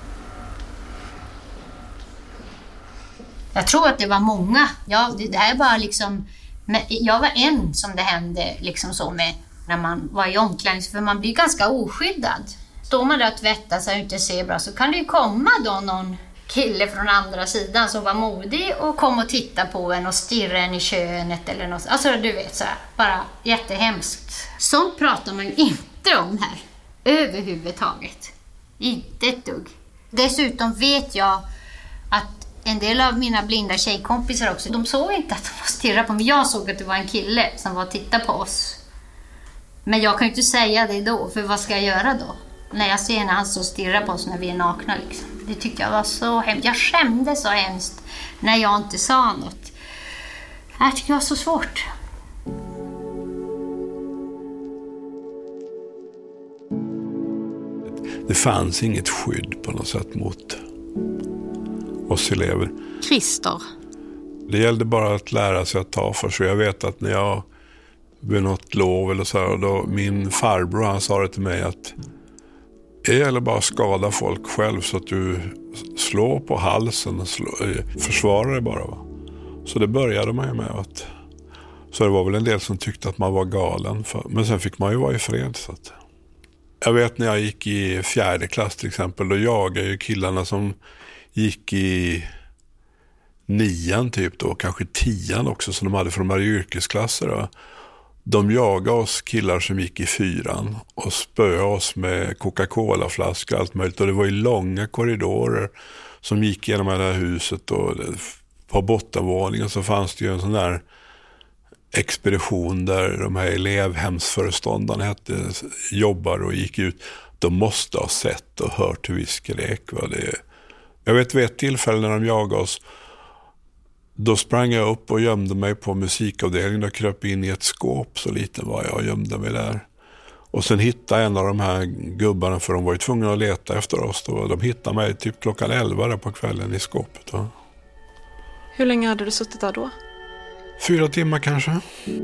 Jag tror att det var många. Ja, det där är bara liksom... Jag var en som det hände liksom så med när man var i omklädning. För man blir ganska oskyddad. Står man där och tvättar sig och inte ser bra så kan det ju komma då någon kille från andra sidan som var modig och kom och titta på en och stirra en i könet eller något. Alltså du vet så här, bara jättehemskt. Sånt pratar man ju inte om här överhuvudtaget. Inte ett dugg. Dessutom vet jag att en del av mina blinda tjejkompisar också, de såg inte att de var stirra på mig. Jag såg att det var en kille som var och tittade på oss. Men jag kan ju inte säga det då, för vad ska jag göra då? När jag ser när han så stirrar på oss när vi är nakna liksom. Det tyckte jag var så hemskt. Jag skämde så hemskt när jag inte sa något. Det här tycker jag var så svårt. Det fanns inget skydd på något sätt mot oss elever. Christer. Det gällde bara att lära sig att ta för sig. Jag vet att när jag vid något lov eller så här, då min farbror han sa det till mig att det gäller bara att skada folk själv så att du slår på halsen och slår, försvarar det bara. Va? Så det började man ju med. Att, så det var väl en del som tyckte att man var galen. För, men sen fick man ju vara i fred. Så att, jag vet när jag gick i fjärde klass till exempel, då jagade ju killarna som gick i nian typ då, kanske tian också som de hade från de här yrkesklasser då. De jagade oss killar som gick i fyran och spöade oss med Coca-Cola-flaskor och allt möjligt. Och det var ju långa korridorer som gick genom det här huset. Och på bottenvåningen så fanns det ju en sån där expedition där de här elevhemsföreståndarna hette, jobbar och gick ut. De måste ha sett och hört hur vi skrek. Va? Det, jag vet vid ett tillfälle när de jagade oss, då sprang jag upp och gömde mig på musikavdelningen och kröp in i ett skåp, så liten var jag och gömde mig där. Och sen hittade en av de här gubbarna, för de var ju tvungna att leta efter oss då. De hittade mig typ klockan elva där på kvällen i skåpet. Va? Hur länge hade du suttit där då? Fyra timmar kanske.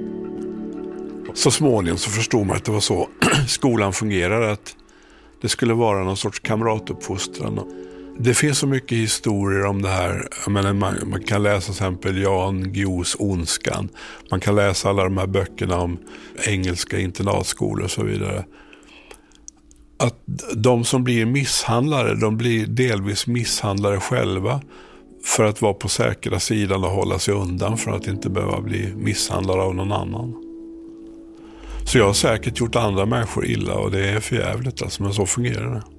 Så småningom så förstod man att det var så skolan fungerade, att det skulle vara någon sorts kamratuppfostran. Det finns så mycket historier om det här. Jag menar, man, man kan läsa till exempel Jan Guillous Ondskan. Man kan läsa alla de här böckerna om engelska internatskolor och så vidare. Att de som blir misshandlare, de blir delvis misshandlare själva för att vara på säkra sidan och hålla sig undan för att inte behöva bli misshandlade av någon annan. Så jag har säkert gjort andra människor illa, och det är för jävligt, alltså, men så fungerar det.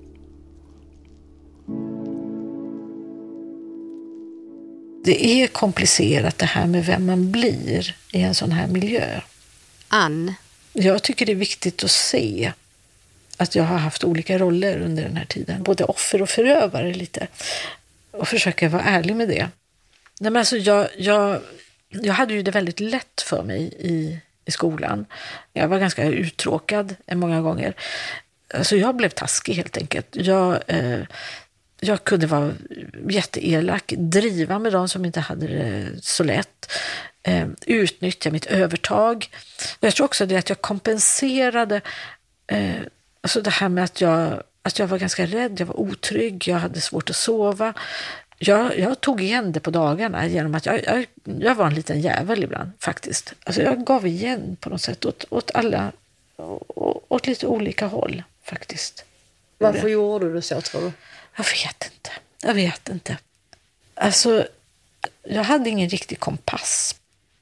Det är komplicerat det här med vem man blir i en sån här miljö. Ann. Jag tycker det är viktigt att se att jag har haft olika roller under den här tiden. Både offer och förövare lite. Och försöka vara ärlig med det. Nej, men alltså jag, jag, jag hade ju det väldigt lätt för mig i, i skolan. Jag var ganska uttråkad många gånger. Alltså jag blev taskig helt enkelt. Jag... Eh, Jag kunde vara jätteelak, driva med de som inte hade det så lätt, eh, utnyttja mitt övertag. Jag tror också det att jag kompenserade eh, alltså det här med att jag, att jag var ganska rädd, jag var otrygg, jag hade svårt att sova. Jag, jag tog igen det på dagarna genom att jag, jag, jag var en liten jävel ibland faktiskt. Alltså jag gav igen på något sätt åt, åt alla, åt lite olika håll faktiskt. Varför gjorde du det så, tror du? Jag vet inte. Jag vet inte. Alltså, jag hade ingen riktig kompass.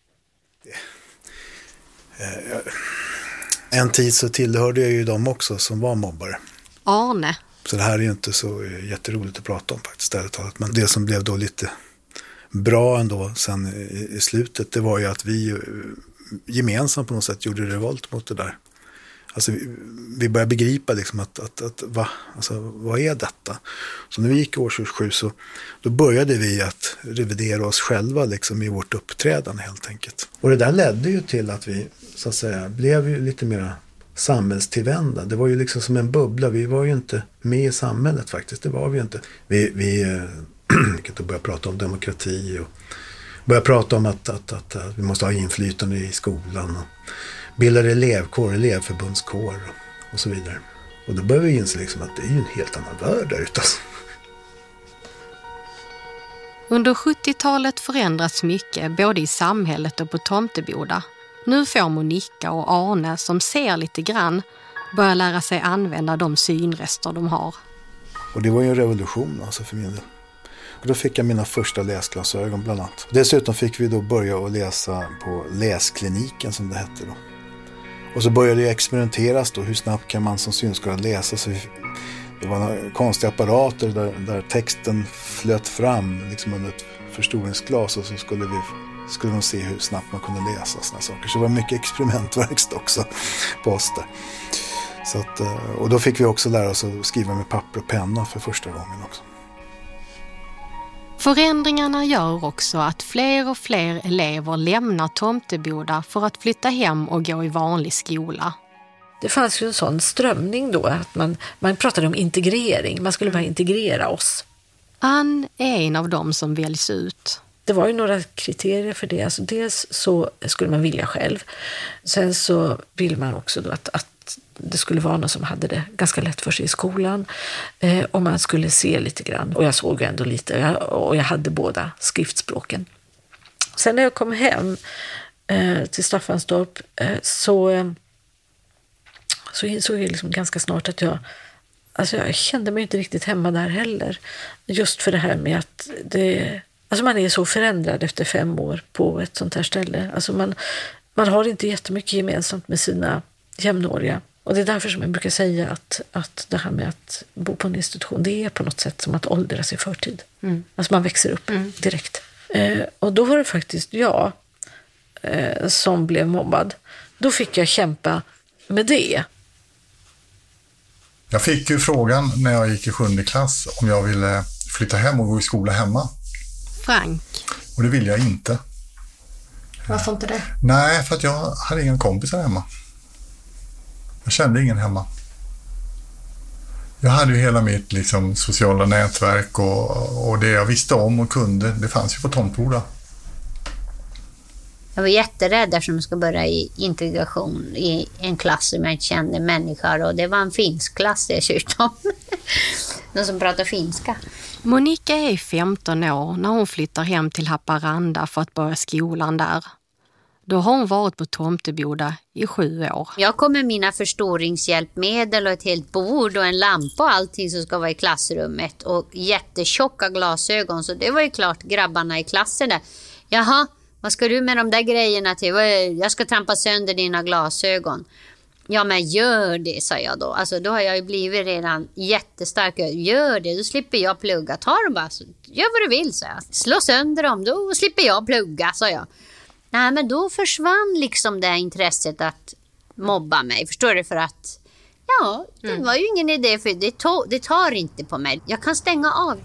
En tid så tillhörde jag ju dem också som var mobbare. Arne. Så det här är ju inte så jätteroligt att prata om faktiskt, ärligt talat. Men det som blev då lite bra ändå sen i, i slutet, det var ju att vi gemensamt på något sätt gjorde revolt mot det där. Alltså vi, vi började begripa liksom att, att, att va, alltså, vad är detta? Så när vi gick i årskurs sju så då började vi att revidera oss själva liksom i vårt uppträdande helt enkelt. Och det där ledde ju till att vi så att säga blev ju lite mer samhällstillvända. Det var ju liksom som en bubbla. Vi var ju inte med i samhället faktiskt. Det var vi inte. Vi, vi kan börja prata om demokrati och börja prata om att, att, att, att vi måste ha inflytande i skolan och bildade elevkår, elevförbundskår och, och så vidare. Och då började vi inse liksom att det är ju en helt annan värld där ute. Under sjuttiotalet förändras mycket både i samhället och på Tomteboda. Nu får Monica och Arne, som ser lite grann, börja lära sig använda de synrester de har. Och det var ju en revolution alltså för min del. Och då fick jag mina första läsglasögon bland annat. Dessutom fick vi då börja att läsa på läskliniken som det hette då. Och så började det experimenteras då. Hur snabbt kan man som synskadad läsa? Så vi, det var några konstiga apparater där, där texten flöt fram liksom under ett förstoringsglas. Och så skulle, vi, skulle de se hur snabbt man kunde läsa såna saker. Så det var mycket experimentverkstad också på oss där. Så att, och då fick vi också lära oss att skriva med papper och penna för första gången också. Förändringarna gör också att fler och fler elever lämnar Tomteboda för att flytta hem och gå i vanlig skola. Det fanns ju en sån strömning då att man, man pratade om integrering. Man skulle bara integrera oss. Ann är en av dem som väljs ut. Det var ju några kriterier för det. Alltså dels så skulle man vilja själv. Sen så vill man också då att, att det skulle vara någon som hade det ganska lätt för sig i skolan. Eh, och man skulle se lite grann. Och jag såg ändå lite. Jag, och jag hade båda skriftspråken. Sen när jag kom hem eh, till Staffanstorp eh, så, eh, så insåg jag liksom ganska snart att jag, alltså jag kände mig inte riktigt hemma där heller. Just för det här med att det, alltså man är så förändrad efter fem år på ett sånt här ställe. Alltså man, man har inte jättemycket gemensamt med sina jämnåriga. Och det är därför som jag brukar säga att, att det här med att bo på en institution, det är på något sätt som att åldras i förtid. Mm. Alltså man växer upp mm. direkt. Eh, och då var det faktiskt jag eh, som blev mobbad. Då fick jag kämpa med det. Jag fick ju frågan när jag gick i sjunde klass om jag ville flytta hem och gå i skola hemma. Frank. Och det ville jag inte. Varför inte det? Nej, för att jag hade inga kompisar hemma. Jag kände ingen hemma. Jag hade ju hela mitt liksom, sociala nätverk och, och det jag visste om och kunde, det fanns ju på Tomteboda. Jag var jätterädd eftersom jag skulle börja i integration i en klass som jag inte kände människor. Och det var en finsk klass dessutom. Någon som pratar finska. Monica är femton år när hon flyttar hem till Haparanda för att börja skolan där. Då har hon varit på Tomteboda i sju år. Jag kom med mina förstoringshjälpmedel och ett helt bord och en lampa och allting som ska vara i klassrummet. Och jättetjocka glasögon, så det var ju klart grabbarna i klassen där. Jaha, vad ska du med de där grejerna till? Jag ska trampa sönder dina glasögon. Ja, men gör det, sa jag då. Alltså då har jag ju blivit redan jättestark. Gör det, då slipper jag plugga. Ta dem bara, så gör vad du vill, sa jag. Slå sönder dem, då slipper jag plugga, sa jag. Nej, men då försvann liksom det intresset att mobba mig. Förstår du? För att, ja, det mm. var ju ingen idé, för det, to- det tar inte på mig. Jag kan stänga av.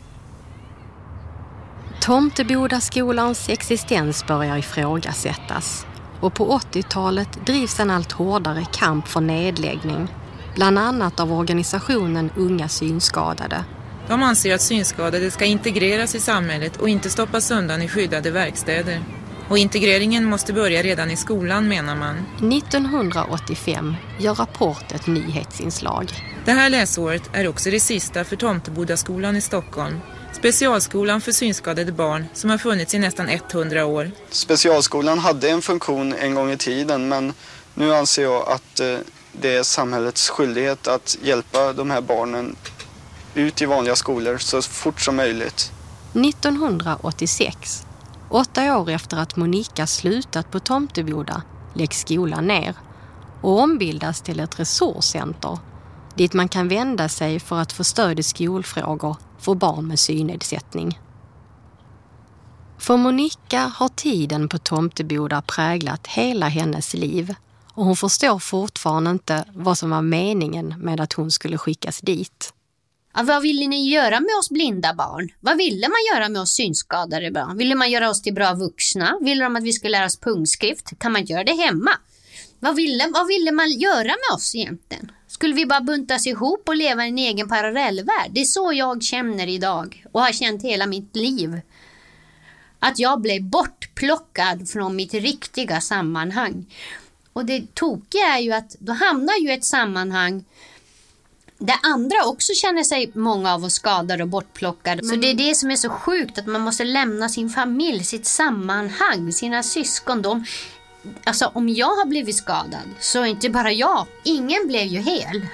Tomtebodaskolans existens börjar ifrågasättas. Och på åttiotalet drivs en allt hårdare kamp för nedläggning. Bland annat av organisationen Unga synskadade. De anser att synskadade ska integreras i samhället och inte stoppas undan i skyddade verkstäder. Och integreringen måste börja redan i skolan, menar man. nittonhundraåttiofem gör Rapport ett nyhetsinslag. Det här läsåret är också det sista för Tomtebodaskolan i Stockholm. Specialskolan för synskadade barn som har funnits i nästan hundra år. Specialskolan hade en funktion en gång i tiden, men nu anser jag att det är samhällets skyldighet att hjälpa de här barnen ut i vanliga skolor så fort som möjligt. nittonhundraåttiosex, åtta år efter att Monica slutat på Tomteboda, läggs skolan ner och ombildas till ett resurscenter dit man kan vända sig för att få stöd i skolfrågor för barn med synnedsättning. För Monica har tiden på Tomteboda präglat hela hennes liv och hon förstår fortfarande inte vad som var meningen med att hon skulle skickas dit. Ja, vad ville ni göra med oss blinda barn? Vad ville man göra med oss synskadade barn? Ville man göra oss till bra vuxna? Ville de att vi skulle lära oss punktskrift? Kan man göra det hemma? Vad ville, vad ville man göra med oss egentligen? Skulle vi bara buntas ihop och leva i en egen parallellvärld? Det är så jag känner idag och har känt hela mitt liv. Att jag blev bortplockad från mitt riktiga sammanhang. Och det tokiga är ju att då hamnar ju ett sammanhang där andra också känner sig, många av oss, skadade och bortplockade. Men... Så det är det som är så sjukt, att man måste lämna sin familj, sitt sammanhang, sina syskon. De... Alltså om jag har blivit skadad så är inte bara jag, ingen blev ju hel.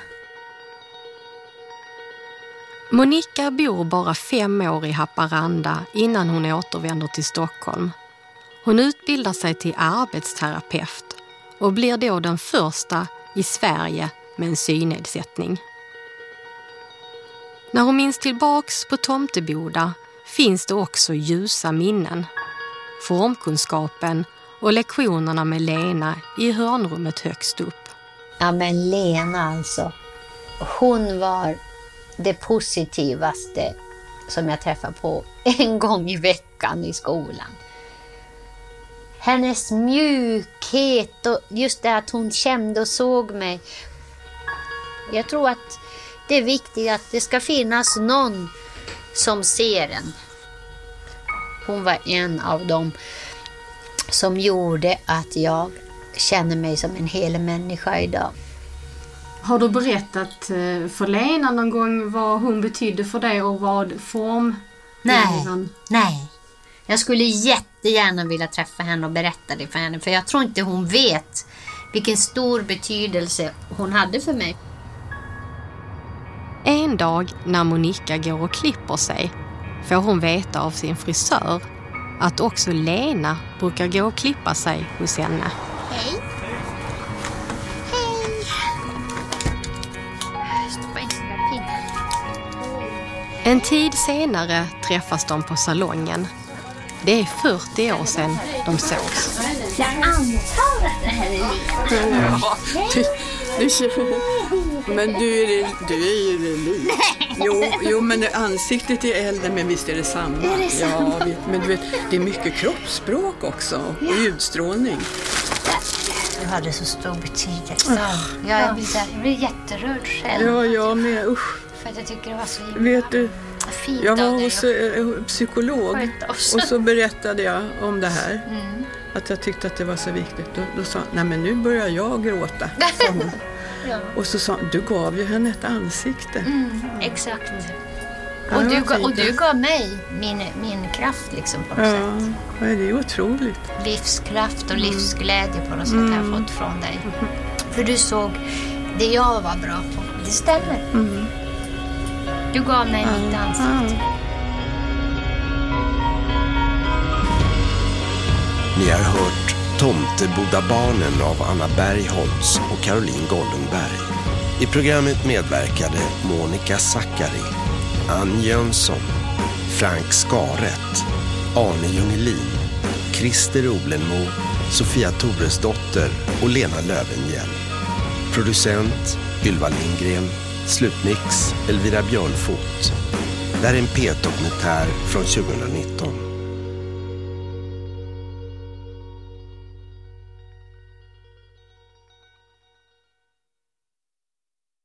Monica bor bara fem år i Haparanda innan hon återvänder till Stockholm. Hon utbildar sig till arbetsterapeut och blir då den första i Sverige med en synnedsättning. När hon minns tillbaks på Tomteboda finns det också ljusa minnen. Formkunskapen och lektionerna med Lena i hörnrummet högst upp. Ja, men Lena alltså. Hon var det positivaste som jag träffade på en gång i veckan i skolan. Hennes mjukhet och just det att hon kände och såg mig. Jag tror att det är viktigt att det ska finnas någon som ser en. Hon var en av dem som gjorde att jag känner mig som en hel människa idag. Har du berättat för Lena någon gång vad hon betydde för dig och vad form... Nej, nej. Jag skulle jättegärna vilja träffa henne och berätta det för henne. För jag tror inte hon vet vilken stor betydelse hon hade för mig. En dag när Monica går och klipper sig får hon veta av sin frisör att också Lena brukar gå och klippa sig hos henne. Hej. Hej. Stoppa in sina pinnar. En tid senare träffas de på salongen. Det är fyrtio år sedan de sågs. Jag antar att det här är Lena. Ja, du, du, men du är, du är ju Lena. Jo, jo, men ansiktet är äldre, men visst är det samma. Är det samma? Ja, men du vet, det är mycket kroppsspråk också och utstrålning. hade så stor betydelse. Oh. Jag, blir så här, jag blir jätterörd själv. Ja, jag med. Usch. För att jag tycker det var så himla Vet du, fint. Jag var hos en psykolog och så berättade jag om det här. Mm. Att jag tyckte att det var så viktigt. Då, då sa nej men nu börjar jag gråta, sa hon. Ja. Och så sa du gav ju henne ett ansikte. Mm, exakt. Och du, gav, och du gav mig min, min kraft liksom på något ja, sätt. Ja, det är otroligt. Livskraft och livsglädje på något sätt mm. har jag fått från dig. Mm. För du såg det jag var bra på. Det stämmer. Mm. Du gav mig mm. mitt ansikte. Mm. Ni har hört Tomtebodabarnen av Anna Bergholtz och Caroline Gollungberg. I programmet medverkade Monica Zackari, Ann Jönsson, Frank Skaret, Arne Jungelin, Christer Olenmo, Sofia Toresdotter och Lena Lövenhjell. Producent Ylva Lindgren, slutmix Elvira Björnfot. Det här är en P ett-dokumentär från tjugonitton.